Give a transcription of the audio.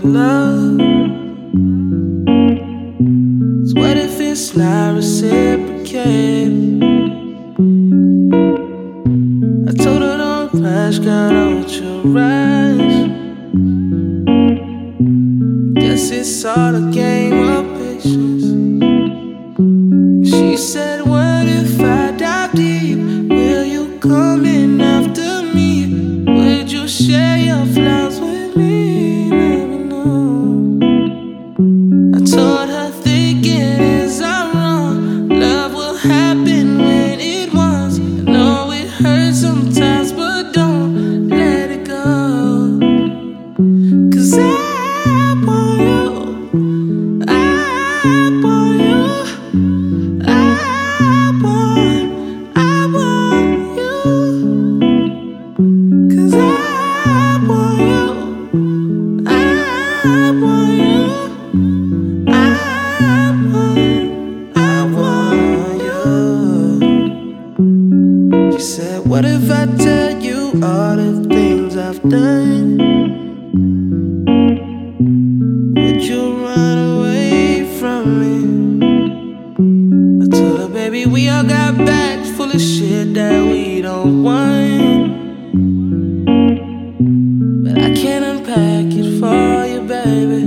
love. So what if it's not reciprocated? I told her don't rush, girl, don't you rush. Guess it's all a game of patience. She said, what if I dive deep? Will you come in after me? Would you share your flaws with me? Let me know. I told her thinking is all wrong. Love will happen when it wants. I know it hurts sometimes, but don't let it go. 'Cause I want you. I want you. I want you. 'Cause I want you. I want you. I want you. She said, what if I tell you all the things I've done? Would you run away from me? I told her, baby, we all got bags full of shit that we don't want, but I can't unpack it for you, baby.